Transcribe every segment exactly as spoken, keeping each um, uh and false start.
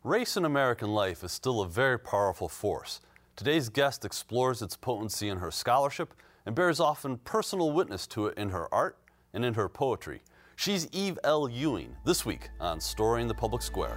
Race in American life is still a very powerful force. Today's guest explores its potency in her scholarship and bears often personal witness to it in her art and in her poetry. She's Eve L. Ewing, this week on Story in the Public Square.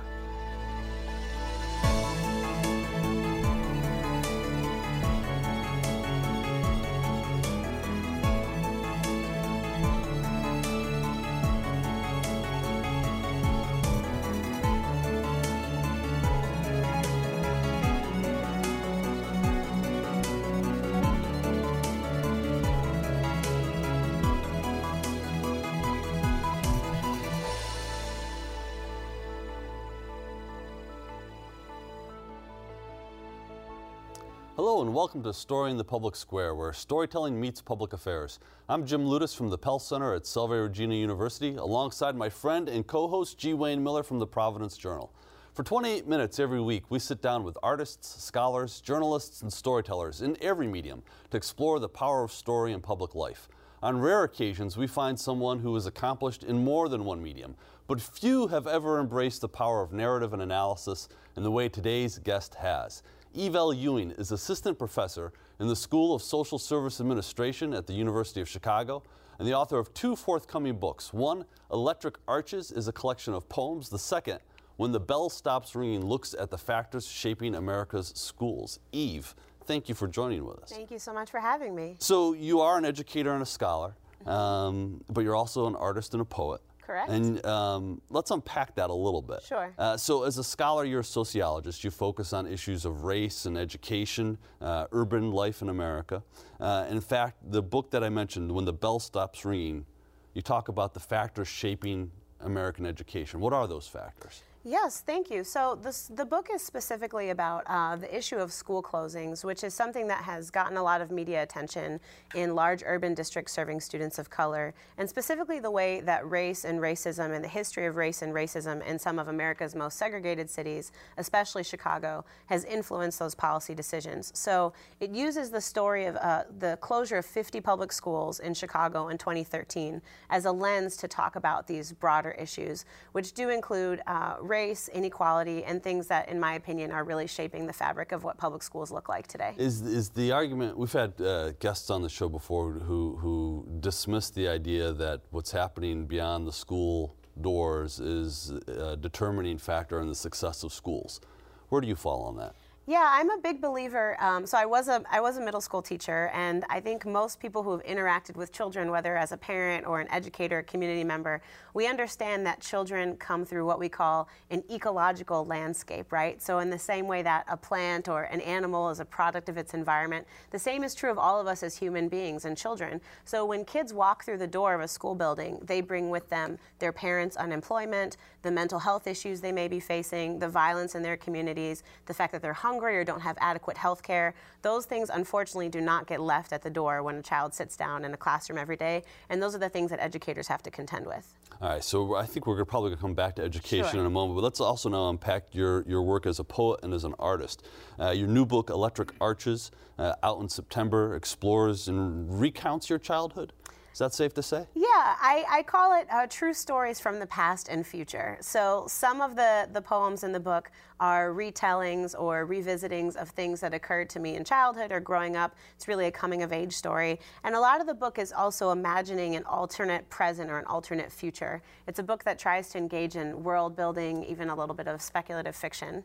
Hello and welcome to Story in the Public Square, where storytelling meets public affairs. I'm Jim Ludis from the Pell Center at Salve Regina University, alongside my friend and co-host G. Wayne Miller from the Providence Journal. For twenty-eight minutes every week, we sit down with artists, scholars, journalists, and storytellers in every medium to explore the power of story in public life. On rare occasions, we find someone who is accomplished in more than one medium, but few have ever embraced the power of narrative and analysis in the way today's guest has. Eve L. Ewing is assistant professor in the School of Social Service Administration at the University of Chicago and the author of two forthcoming books. One, Electric Arches, is a collection of poems. The second, When the Bell Stops Ringing, looks at the factors shaping America's schools. Eve, thank you for joining with us. Thank you so much for having me. So you are an educator and a scholar, um, but you're also an artist and a poet. Correct. And um, let's unpack that a little bit. Sure. Uh, so as a scholar, you're a sociologist. You focus on issues of race and education, uh, urban life in America. Uh, in fact, the book that I mentioned, When the Bell Stops Ringing, you talk about the factors shaping American education. What are those factors? Yes, thank you. So this, the book is specifically about uh, the issue of school closings, which is something that has gotten a lot of media attention in large urban districts serving students of color, and specifically the way that race and racism and the history of race and racism in some of America's most segregated cities, especially Chicago, has influenced those policy decisions. So it uses the story of uh, the closure of fifty public schools in Chicago in twenty thirteen as a lens to talk about these broader issues, which do include uh, race, inequality, and things that, in my opinion, are really shaping the fabric of what public schools look like today. Is, is the argument, we've had uh, guests on the show before who, who dismissed the idea that what's happening beyond the school doors is a determining factor in the success of schools. Where do you fall on that? Yeah, I'm a big believer. Um, so I was a I was a middle school teacher, and I think most people who have interacted with children, whether as a parent or an educator, community member, we understand that children come through what we call an ecological landscape, right? So in the same way that a plant or an animal is a product of its environment, the same is true of all of us as human beings and children. So when kids walk through the door of a school building, they bring with them their parents' unemployment, the mental health issues they may be facing, the violence in their communities, the fact that they're hungry or don't have adequate health care. Those things, unfortunately, do not get left at the door when a child sits down in a classroom every day, and those are the things that educators have to contend with. All right, so I think we're probably going to come back to education Sure. in a moment, but let's also now unpack your, your work as a poet and as an artist. Uh, your new book, Electric Arches, uh, out in September, explores and recounts your childhood. Is that safe to say? Yeah, I, I call it uh, true stories from the past and future. So some of the, the poems in the book are retellings or revisitings of things that occurred to me in childhood or growing up. It's really a coming-of-age story. And a lot of the book is also imagining an alternate present or an alternate future. It's a book that tries to engage in world building, even a little bit of speculative fiction.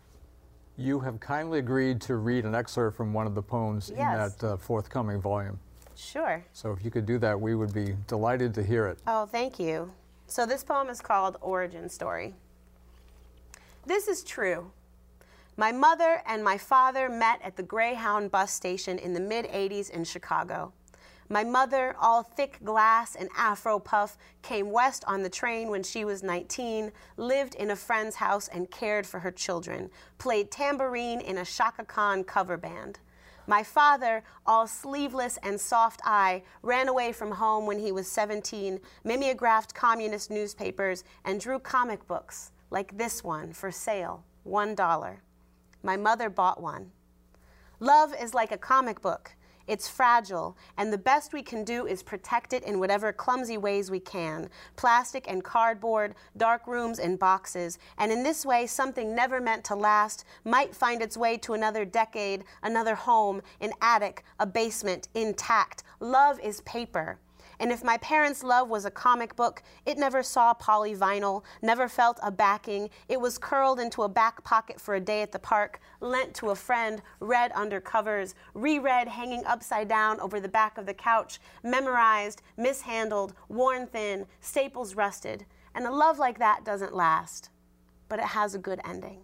You have kindly agreed to read an excerpt from one of the poems Yes. in that uh, forthcoming volume. Sure. So if you could do that, we would be delighted to hear it. Oh, thank you. So this poem is called Origin Story. This is true. My mother and my father met at the Greyhound bus station in the mid eighties in Chicago. My mother, all thick glass and afro puff, came west on the train when she was nineteen, lived in a friend's house and cared for her children, played tambourine in a Chaka Khan cover band. My father, all sleeveless and soft-eye, ran away from home when he was seventeen, mimeographed communist newspapers, and drew comic books, like this one, for sale, one dollar. My mother bought one. Love is like a comic book. It's fragile, and the best we can do is protect it in whatever clumsy ways we can. Plastic and cardboard, dark rooms and boxes, and in this way, something never meant to last might find its way to another decade, another home, an attic, a basement, intact. Love is paper. And if my parents' love was a comic book, it never saw polyvinyl, never felt a backing. It was curled into a back pocket for a day at the park, lent to a friend, read under covers, reread hanging upside down over the back of the couch, memorized, mishandled, worn thin, staples rusted. And a love like that doesn't last, but it has a good ending.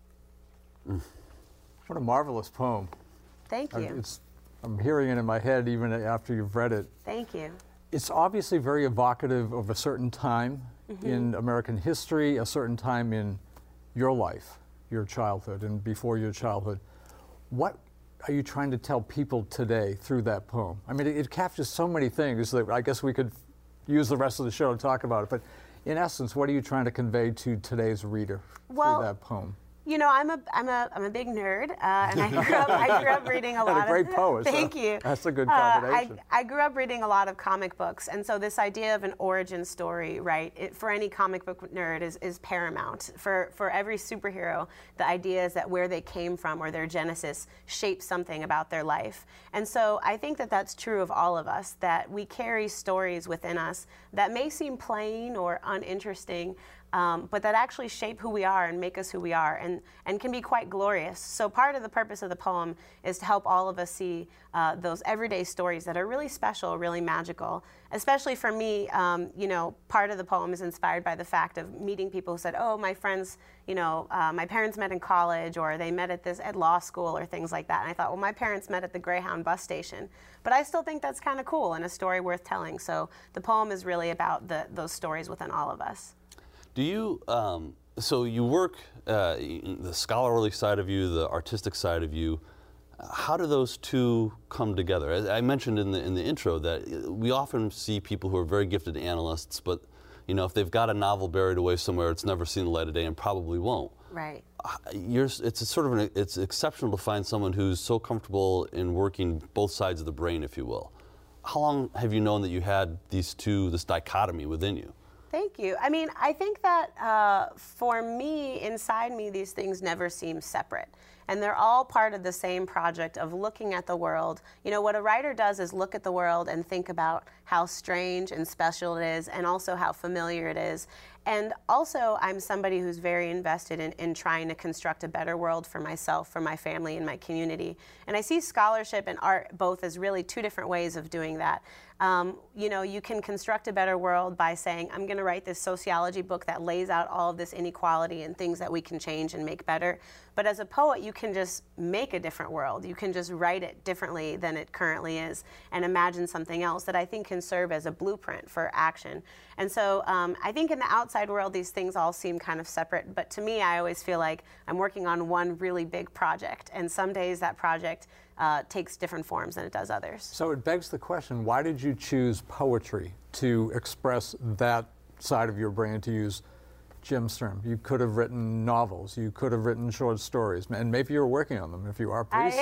Mm. What a marvelous poem. Thank you. It's, I'm hearing it in my head even after you've read it. Thank you. It's obviously very evocative of a certain time mm-hmm. in American history, a certain time in your life, your childhood, and before your childhood. What are you trying to tell people today through that poem? I mean, it, it captures so many things that I guess we could use the rest of the show to talk about it, but in essence, what are you trying to convey to today's reader well, through that poem? You know, I'm a I'm a I'm a big nerd, uh, and I grew up I grew up reading a lot. And a great of, poet. Thank so you. That's a good combination. Uh, I I grew up reading a lot of comic books, and so this idea of an origin story, right, it, for any comic book nerd is is paramount. For for every superhero, the idea is that where they came from or their genesis shapes something about their life. And so I think that that's true of all of us. That we carry stories within us that may seem plain or uninteresting. Um, but that actually shape who we are and make us who we are, and, and can be quite glorious. So part of the purpose of the poem is to help all of us see uh, those everyday stories that are really special, really magical. Especially for me, um, you know, part of the poem is inspired by the fact of meeting people who said, oh, my friends, you know, uh, my parents met in college, or they met at this at law school, or things like that. And I thought, well, my parents met at the Greyhound bus station. But I still think that's kind of cool and a story worth telling. So the poem is really about the, those stories within all of us. Do you, um, so you work, uh, the scholarly side of you, the artistic side of you, how do those two come together? As I mentioned in the, in the intro that we often see people who are very gifted analysts, but you know, if they've got a novel buried away somewhere, it's never seen the light of day and probably won't. Right. You're, it's a sort of an, it's exceptional to find someone who's so comfortable in working both sides of the brain, if you will. How long have you known that you had these two, this dichotomy within you? Thank you. I mean, I think that uh, for me, inside me, these things never seem separate. And they're all part of the same project of looking at the world. You know, what a writer does is look at the world and think about how strange and special it is, and also how familiar it is. And also, I'm somebody who's very invested in, in trying to construct a better world for myself, for my family, and my community. And I see scholarship and art both as really two different ways of doing that. Um, you know, you can construct a better world by saying, I'm going to write this sociology book that lays out all of this inequality and things that we can change and make better. But as a poet, you can just make a different world. You can just write it differently than it currently is and imagine something else that I think can serve as a blueprint for action. And so um, I think in the outside world, these things all seem kind of separate. But to me, I always feel like I'm working on one really big project. And some days that project uh, takes different forms than it does others. So it begs the question, why did you choose poetry to express that side of your brain, to use Jim's term? You could have written novels, you could have written short stories, and maybe you're working on them. If you are, please,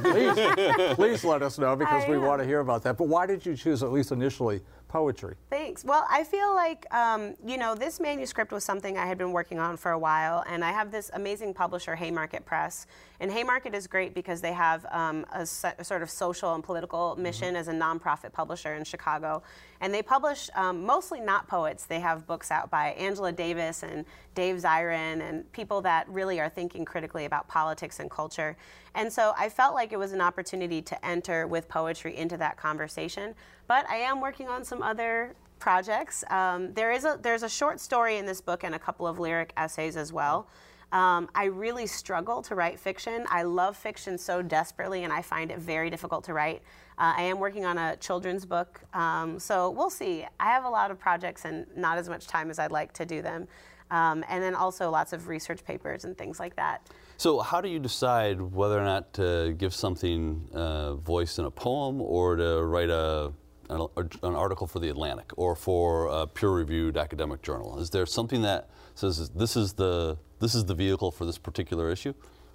please, please let us know, because I we am. want to hear about that. But why did you choose, at least initially, poetry? Thanks. Well, I feel like, um, you know, this manuscript was something I had been working on for a while, and I have this amazing publisher, Haymarket Press. And Haymarket is great because they have um, a, se- a sort of social and political mission mm-hmm. as a nonprofit publisher in Chicago. And they publish um, mostly not poets. They have books out by Angela Davis and Dave Zirin and people that really are thinking critically about politics and culture. And so I felt like it was an opportunity to enter with poetry into that conversation. But I am working on some other projects. Um, there is a, there's a short story in this book and a couple of lyric essays as well. Um, I really struggle to write fiction. I love fiction so desperately, and I find it very difficult to write. Uh, I am working on a children's book, um, so we'll see. I have a lot of projects and not as much time as I'd like to do them. Um, and then also lots of research papers and things like that. So how do you decide whether or not to give something uh, voice in a poem, or to write a an, an article for the Atlantic or for a peer-reviewed academic journal? Is there something that says this is the this is the vehicle for this particular issue?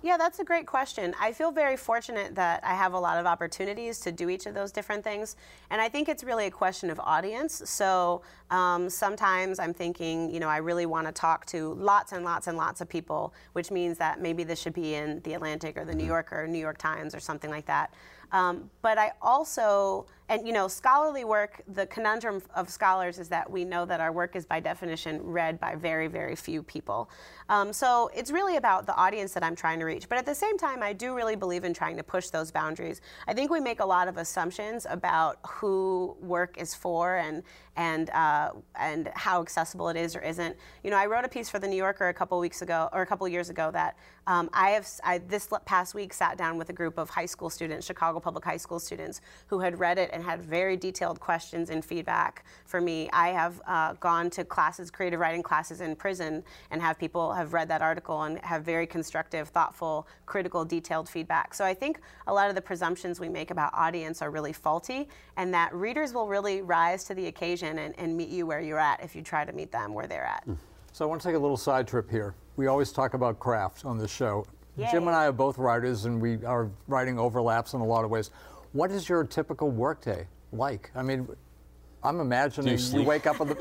Yeah, that's a great question. I feel very fortunate that I have a lot of opportunities to do each of those different things. And I think it's really a question of audience. So um, sometimes I'm thinking, you know, I really want to talk to lots and lots and lots of people, which means that maybe this should be in the Atlantic or the New Yorker or New York Times or something like that. Um, but I also, and you know, scholarly work, the conundrum of scholars is that we know that our work is by definition read by very, very few people. Um, so it's really about the audience that I'm trying to reach. But at the same time, I do really believe in trying to push those boundaries. I think we make a lot of assumptions about who work is for and and uh, and how accessible it is or isn't. You know, I wrote a piece for the New Yorker a couple weeks ago, or a couple years ago, that um, I have I, this past week sat down with a group of high school students, Chicago Public High School students, who had read it and had very detailed questions and feedback for me. I have uh, gone to classes, creative writing classes in prison, and have people have read that article and have very constructive, thoughtful, critical, detailed feedback. So I think a lot of the presumptions we make about audience are really faulty, and that readers will really rise to the occasion and, and meet you where you're at if you try to meet them where they're at. So I want to take a little side trip here. We always talk about craft on this show. Yay. Jim and I are both writers, and we our writing overlaps in a lot of ways. What is your typical workday like? I mean, I'm imagining you, you wake up on the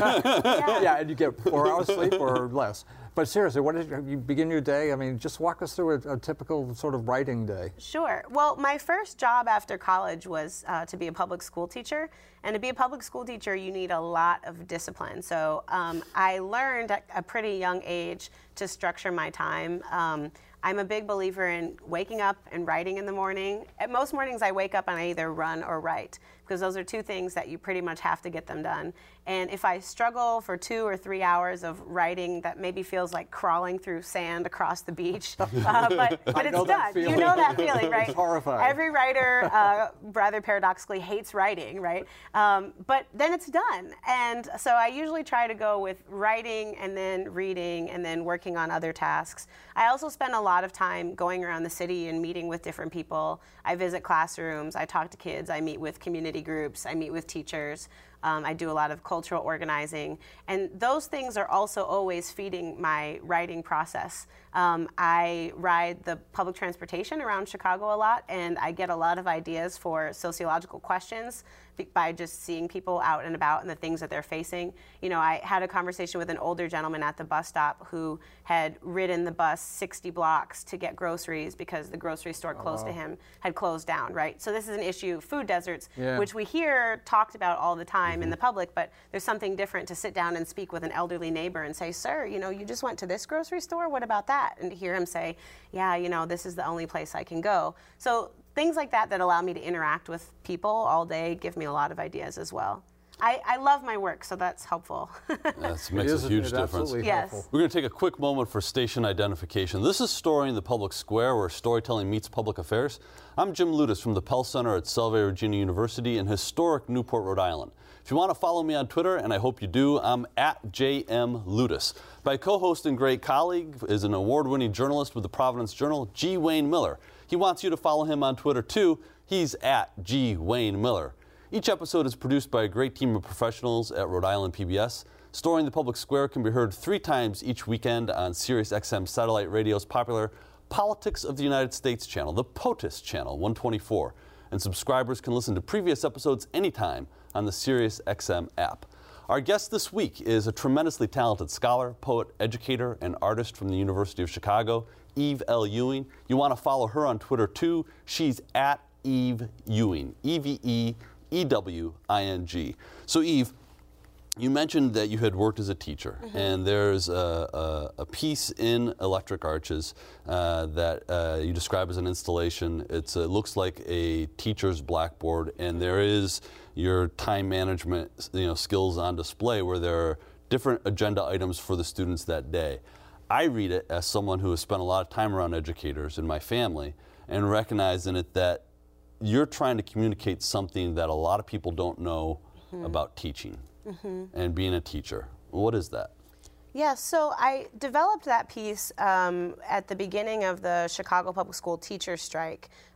yeah. yeah, and you get four hours sleep or less. But seriously, what is you begin your day? I mean, just walk us through a, a typical sort of writing day. Sure. Well, my first job after college was uh, to be a public school teacher. And to be a public school teacher, you need a lot of discipline. So um, I learned at a pretty young age to structure my time. Um, I'm a big believer in waking up and writing in the morning. At most mornings I wake up and I either run or write, because those are two things that you pretty much have to get them done. And if I struggle for two or three hours of writing that maybe feels like crawling through sand across the beach, uh, but, but it's done. You know that feeling, right? It's horrifying. Every writer, uh, rather paradoxically, hates writing, right? Um, but then it's done. And so I usually try to go with writing and then reading and then working on other tasks. I also spend a lot of time going around the city and meeting with different people. I visit classrooms, I talk to kids, I meet with community groups, I meet with teachers. Um, I do a lot of cultural organizing, and those things are also always feeding my writing process. Um, I ride the public transportation around Chicago a lot, and I get a lot of ideas for sociological questions by just seeing people out and about and the things that they're facing. You know, I had a conversation with an older gentleman at the bus stop who had ridden the bus sixty blocks to get groceries because the grocery store close oh. to him had closed down, right? So this is an issue, food deserts, yeah. which we hear talked about all the time mm-hmm. in the public, but there's something different to sit down and speak with an elderly neighbor and say, sir, you know, you just went to this grocery store, what about that? And to hear him say, yeah, you know, this is the only place I can go. So things like that that allow me to interact with people all day give me a lot of ideas as well. I, I love my work, so that's helpful. That makes a huge difference. Yes. Helpful. We're going to take a quick moment for station identification. This is Storying the Public Square, where storytelling meets public affairs. I'm Jim Ludas from the Pell Center at Salve Regina University in historic Newport, Rhode Island. If you want to follow me on Twitter, and I hope you do, I'm at J M Ludas. My co-host and great colleague is an award-winning journalist with the Providence Journal, G. Wayne Miller. He wants you to follow him on Twitter, too. He's at G. Wayne Miller. Each episode is produced by a great team of professionals at Rhode Island P B S. Storying the Public Square can be heard three times each weekend on Sirius X M Satellite Radio's popular Politics of the United States channel, the POTUS channel one twenty-four. And subscribers can listen to previous episodes anytime on the Sirius X M app. Our guest this week is a tremendously talented scholar, poet, educator, and artist from the University of Chicago, Eve L. Ewing. You want to follow her on Twitter, too. She's at Eve Ewing, E V E E W I N G. So, Eve, you mentioned that you had worked as a teacher, mm-hmm. and there's a, a, a piece in Electric Arches uh, that uh, you describe as an installation. It's, it looks like a teacher's blackboard, and there is your time management you know, skills on display where there are different agenda items for the students that day. I read it as someone who has spent a lot of time around educators in my family and recognize in it that you're trying to communicate something that a lot of people don't know mm-hmm. about teaching mm-hmm. and being a teacher. What is that? Yeah, so I developed that piece um, at the beginning of the Chicago Public School teacher strike.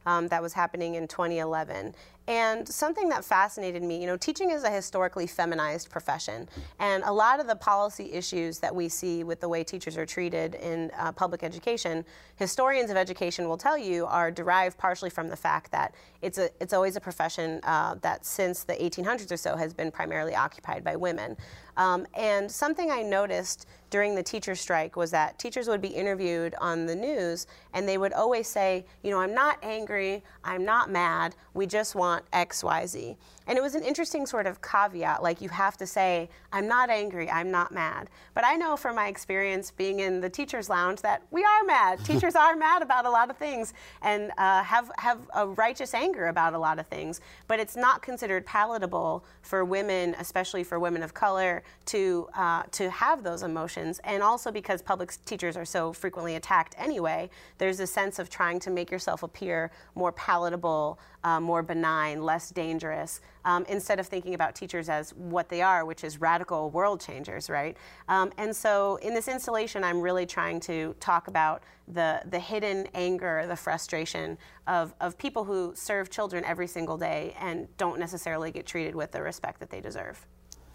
um, that was happening in twenty eleven. And something that fascinated me, you know, teaching is a historically feminized profession. And a lot of the policy issues that we see with the way teachers are treated in uh, public education, historians of education will tell you are derived partially from the fact that it's a it's always a profession uh, that since the eighteen hundreds or so has been primarily occupied by women. Um, and something I noticed during the teacher strike was that teachers would be interviewed on the news and they would always say, you know, I'm not angry, I'm not mad, we just want X, Y, Z. And it was an interesting sort of caveat, like you have to say, I'm not angry, I'm not mad. But I know from my experience being in the teacher's lounge that we are mad. Teachers are mad about a lot of things and uh, have, have a righteous anger about a lot of things. But it's not considered palatable for women, especially for women of color, to, uh, to have those emotions. And also because public teachers are so frequently attacked anyway, there's a sense of trying to make yourself appear more palatable, uh, more benign, less dangerous, um, instead of thinking about teachers as what they are, which is radical world changers, right? Um, and so in this installation, I'm really trying to talk about the, the hidden anger, the frustration of, of people who serve children every single day and don't necessarily get treated with the respect that they deserve.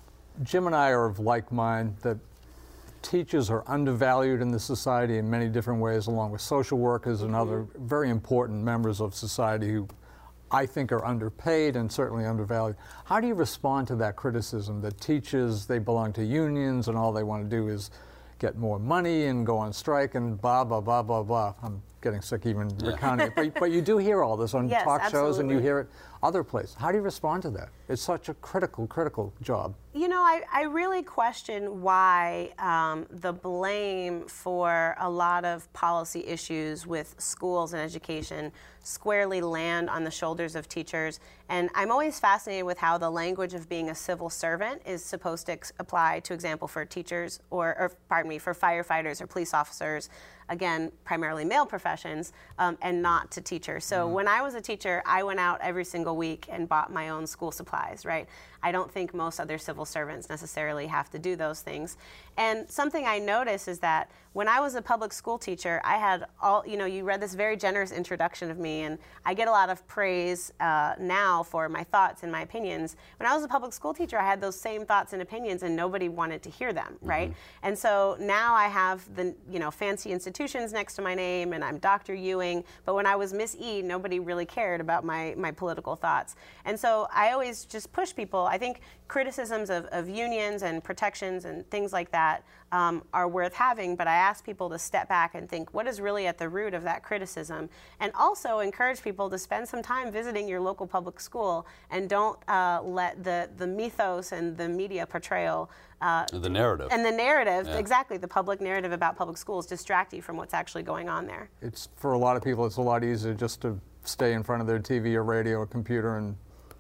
Jim and I are of like mind that teachers are undervalued in the society in many different ways, along with social workers and other very important members of society who I think are underpaid and certainly undervalued. How do you respond to that criticism that teachers, they belong to unions and all they want to do is get more money and go on strike and blah, blah, blah, blah, blah. I'm getting sick even yeah. recounting it. But, but you do hear all this on yes, talk absolutely. shows and you hear it other places. How do you respond to that? It's such a critical, critical job. You know, I, I really question why um, the blame for a lot of policy issues with schools and education squarely land on the shoulders of teachers. And I'm always fascinated with how the language of being a civil servant is supposed to ex- apply to example for teachers or, or, pardon me, for firefighters or police officers, again, primarily male professions, um, and not to teachers. So mm-hmm. when I was a teacher, I went out every single week and bought my own school supplies, right? I don't think most other civil servants necessarily have to do those things. And something I notice is that when I was a public school teacher, I had all, you know, you read this very generous introduction of me, and I get a lot of praise uh, now for my thoughts and my opinions. When I was a public school teacher, I had those same thoughts and opinions, and nobody wanted to hear them, mm-hmm. right? And so now I have the, you know, fancy institutions next to my name, and I'm Doctor Ewing, but when I was Miss E, nobody really cared about my, my political thoughts. And so I always just push people. I think criticisms of, of unions and protections and things like that um, are worth having, but I ask people to step back and think what is really at the root of that criticism, and also encourage people to spend some time visiting your local public school and don't uh, let the, the mythos and the media portrayal uh, the narrative. And the narrative, yeah. exactly, the public narrative about public schools distract you from what's actually going on there. It's, for a lot of people, it's a lot easier just to stay in front of their T V or radio or computer and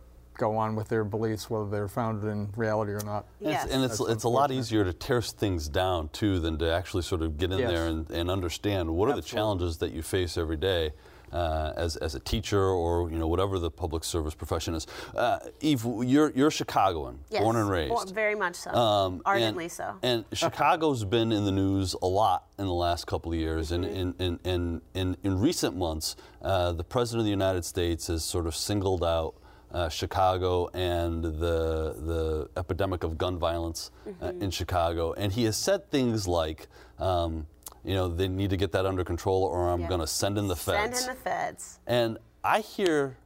go on with their beliefs, whether they're founded in reality or not. Yes. And it's, it's, it's a lot easier to tear things down, too, than to actually sort of get in yes. there and, and understand what Absolutely. are the challenges that you face every day uh, as, as a teacher or, you know, whatever the public service profession is. Uh, Eve, you're, you're Chicagoan, yes. born and raised. Well, very much so, um, ardently and, so. And Chicago's been in the news a lot in the last couple of years. Mm-hmm. And in, in, in, in, in recent months, uh, the President of the United States has sort of singled out Uh, Chicago and the the epidemic of gun violence mm-hmm. uh, in Chicago, and he has said things like, um, you know, they need to get that under control, or I'm yeah. going to send in the feds. Send in the feds. And I hear,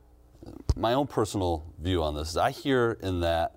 my own personal view on this is, I hear in that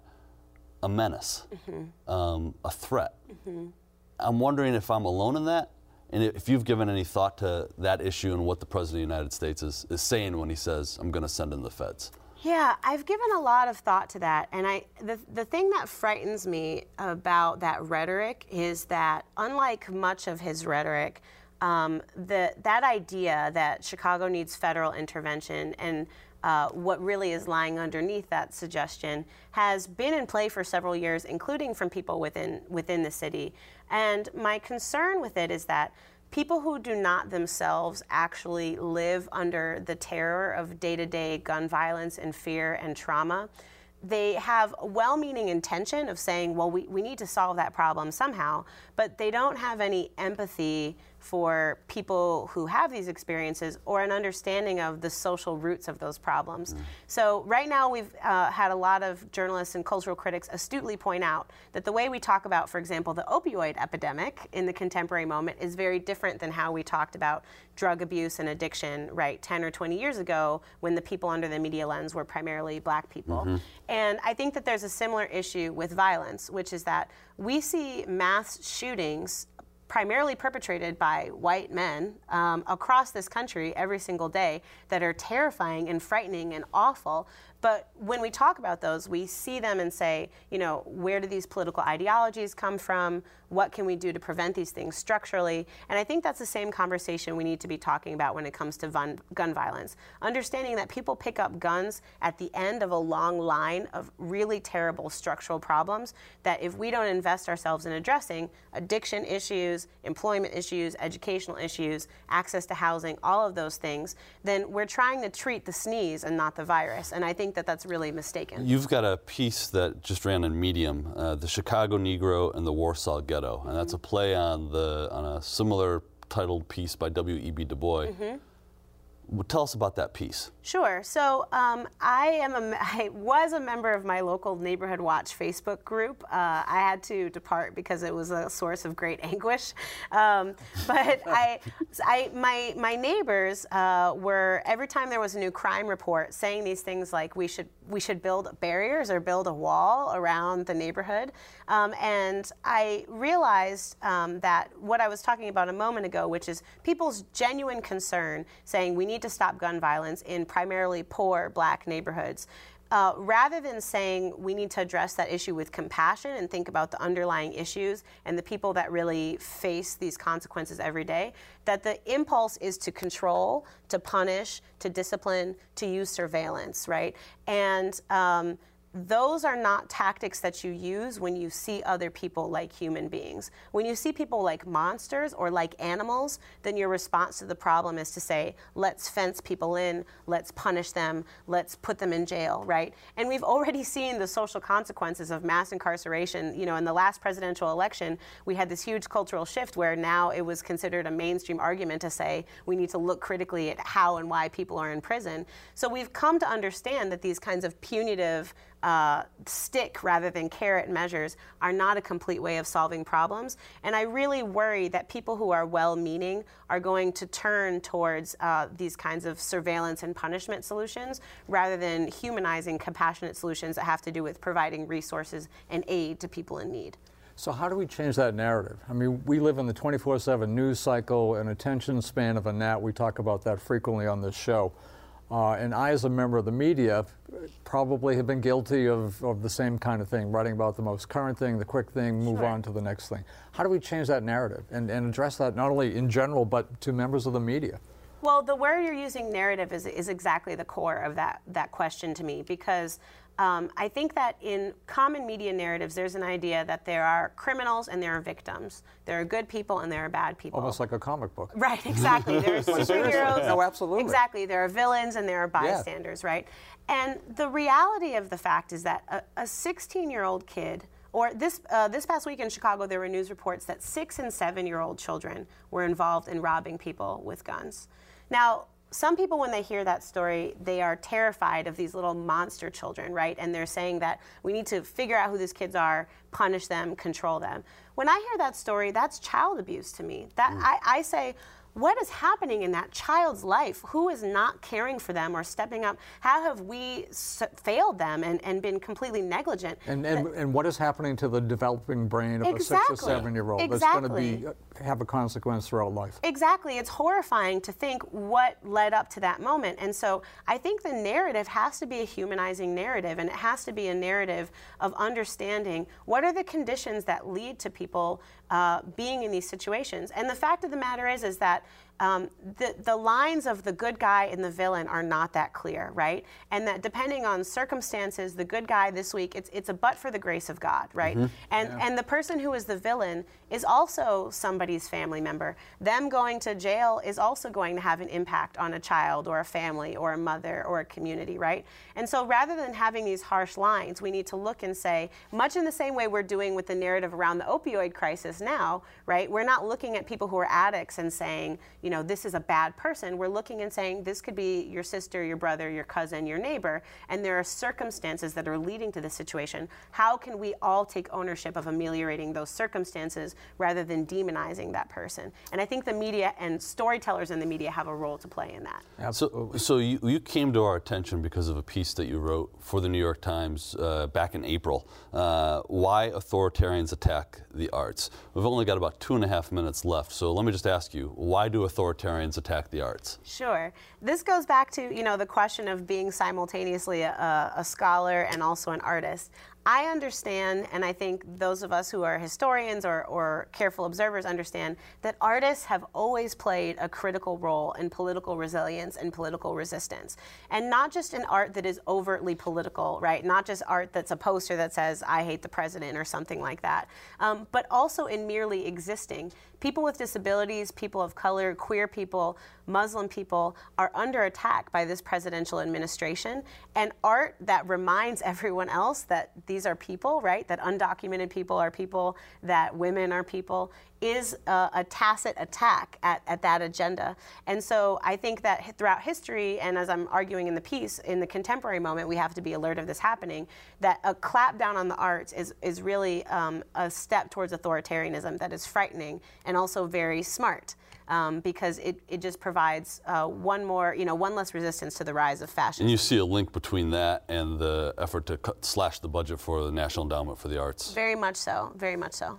a menace, mm-hmm. um, a threat. Mm-hmm. I'm wondering if I'm alone in that, and if you've given any thought to that issue and what the President of the United States is, is saying when he says, I'm going to send in the feds. Yeah, I've given a lot of thought to that, and I the the thing that frightens me about that rhetoric is that, unlike much of his rhetoric, um, the that idea that Chicago needs federal intervention and uh, what really is lying underneath that suggestion has been in play for several years, including from people within within the city. And my concern with it is that people who do not themselves actually live under the terror of day-to-day gun violence and fear and trauma, they have a well-meaning intention of saying, well, we, we need to solve that problem somehow, but they don't have any empathy for people who have these experiences, or an understanding of the social roots of those problems. Mm. So right now we've uh, had a lot of journalists and cultural critics astutely point out that the way we talk about, for example, the opioid epidemic in the contemporary moment is very different than how we talked about drug abuse and addiction, right, ten or twenty years ago, when the people under the media lens were primarily black people. Mm-hmm. And I think that there's a similar issue with violence, which is that we see mass shootings primarily perpetrated by white men um, across this country every single day that are terrifying and frightening and awful. But when we talk about those, we see them and say, you know, where do these political ideologies come from? What can we do to prevent these things structurally? And I think that's the same conversation we need to be talking about when it comes to gun, gun violence. Understanding that people pick up guns at the end of a long line of really terrible structural problems that if we don't invest ourselves in addressing addiction issues, employment issues, educational issues, access to housing, all of those things, then we're trying to treat the sneeze and not the virus. And I think that that's really mistaken. You've got a piece that just ran in Medium, uh, the Chicago Negro and the Warsaw Ghetto, and that's a play on the on a similar titled piece by W E B Du Bois. Mm-hmm. Well, tell us about that piece. Sure. So um, I am a, I was a member of my local Neighborhood Watch Facebook group. Uh, I had to depart because it was a source of great anguish. Um, but I, I, my my neighbors uh, were, every time there was a new crime report, saying these things like we should we should build barriers or build a wall around the neighborhood. Um, and I realized um, that what I was talking about a moment ago, which is people's genuine concern, saying we need to stop gun violence in primarily poor black neighborhoods, uh, rather than saying we need to address that issue with compassion and think about the underlying issues and the people that really face these consequences every day, that the impulse is to control, to punish, to discipline, to use surveillance, right? And um, those are not tactics that you use when you see other people like human beings. When you see people like monsters or like animals, then your response to the problem is to say, let's fence people in, let's punish them, let's put them in jail, right? And we've already seen the social consequences of mass incarceration. You know, in the last presidential election, we had this huge cultural shift where now it was considered a mainstream argument to say we need to look critically at how and why people are in prison. So we've come to understand that these kinds of punitive Uh, stick rather than carrot measures are not a complete way of solving problems. And I really worry that people who are well-meaning are going to turn towards uh, these kinds of surveillance and punishment solutions rather than humanizing, compassionate solutions that have to do with providing resources and aid to people in need. So how do we change that narrative? I mean, we live in the twenty-four seven news cycle and attention span of a gnat. We talk about that frequently on this show. Uh, and I, as a member of the media, probably have been guilty of, of the same kind of thing, writing about the most current thing, the quick thing, move Sure. on to the next thing. How do we change that narrative and, and address that not only in general, but to members of the media? Well, the word you're using, narrative, is, is exactly the core of that, that question to me, because Um, I think that in common media narratives, there's an idea that there are criminals and there are victims. There are good people and there are bad people. Almost like a comic book. Right, exactly. There are superheroes. No, absolutely. Exactly. There are villains and there are bystanders, yeah. right? And the reality of the fact is that a sixteen-year-old kid, or this uh, this past week in Chicago, there were news reports that six and seven-year-old children were involved in robbing people with guns. Now, some people, when they hear that story, they are terrified of these little monster children, right? And they're saying that we need to figure out who these kids are, punish them, control them. When I hear that story, that's child abuse to me. That mm. I, I say, what is happening in that child's life? Who is not caring for them or stepping up? How have we s failed them and, and been completely negligent? And, and, and what is happening to the developing brain of exactly. a six or seven-year-old exactly. that's going to be have a consequence throughout life? Exactly. It's horrifying to think what led up to that moment. And so I think the narrative has to be a humanizing narrative, and it has to be a narrative of understanding what are the conditions that lead to people uh, being in these situations. And the fact of the matter is, is that um, the, the lines of the good guy and the villain are not that clear, right? And that depending on circumstances, the good guy this week, it's, it's a but for the grace of God, right? Mm-hmm. And, yeah. and the person who is the villain is also somebody's family member. Them going to jail is also going to have an impact on a child or a family or a mother or a community, right? And so rather than having these harsh lines, we need to look and say, much in the same way we're doing with the narrative around the opioid crisis now, right? We're not looking at people who are addicts and saying, you know, this is a bad person. We're looking and saying, this could be your sister, your brother, your cousin, your neighbor, and there are circumstances that are leading to this situation. How can we all take ownership of ameliorating those circumstances rather than demonizing that person? And I think the media and storytellers in the media have a role to play in that. Absolutely. So, so you, you came to our attention because of a piece that you wrote for the New York Times uh, back in April, uh, Why Authoritarians Attack the Arts. We've only got about two and a half minutes left, so let me just ask you, why do authoritarians attack the arts? Sure. This goes back to, you know, the question of being simultaneously a, a scholar and also an artist. I understand, and I think those of us who are historians or, or careful observers understand, that artists have always played a critical role in political resilience and political resistance. And not just in art that is overtly political, right? Not just art that's a poster that says, I hate the president or something like that, um, but also in merely existing. People with disabilities, people of color, queer people, Muslim people are under attack by this presidential administration. And art that reminds everyone else that these are people, right? That undocumented people are people, that women are people, is a, a tacit attack at, at that agenda. And so I think that throughout history, and as I'm arguing in the piece, in the contemporary moment, we have to be alert of this happening, that a clapdown on the arts is, is really um, a step towards authoritarianism that is frightening and also very smart. Um, because it, it just provides uh, one more, you know, one less resistance to the rise of fascism. And you see a link between that and the effort to cut, slash the budget for the National Endowment for the Arts. Very much so, very much so.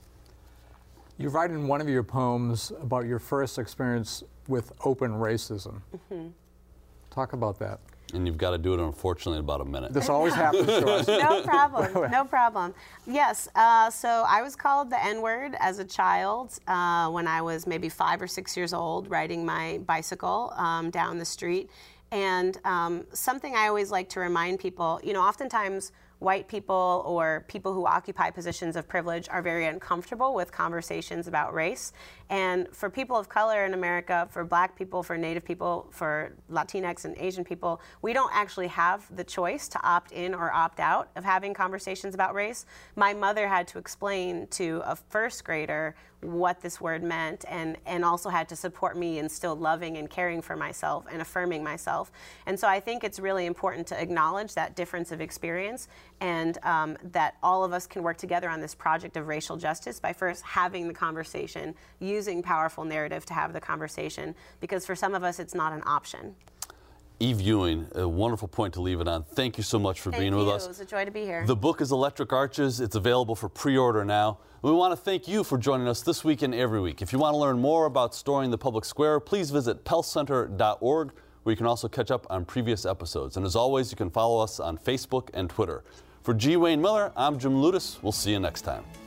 You write in one of your poems about your first experience with open racism. Mm-hmm. Talk about that. And you've got to do it, unfortunately, in about a minute. This always happens to us. No problem, no problem. Yes, uh, so I was called the N-word as a child uh, when I was maybe five or six years old, riding my bicycle um, down the street. And um, something I always like to remind people, you know, oftentimes white people or people who occupy positions of privilege are very uncomfortable with conversations about race. And for people of color in America, for black people, for Native people, for Latinx and Asian people, we don't actually have the choice to opt in or opt out of having conversations about race. My mother had to explain to a first grader what this word meant, and, and also had to support me in still loving and caring for myself and affirming myself. And so I think it's really important to acknowledge that difference of experience, and um, that all of us can work together on this project of racial justice by first having the conversation, using powerful narrative to have the conversation, because for some of us it's not an option. Eve Ewing, a wonderful point to leave it on. Thank you so much for thank being you. with us. It was a joy to be here. The book is Electric Arches. It's available for pre-order now. We want to thank you for joining us this week and every week. If you want to learn more about storing the public square, please visit pell center dot org, where you can also catch up on previous episodes. And as always, you can follow us on Facebook and Twitter. For G. Wayne Miller, I'm Jim Ludes. We'll see you next time.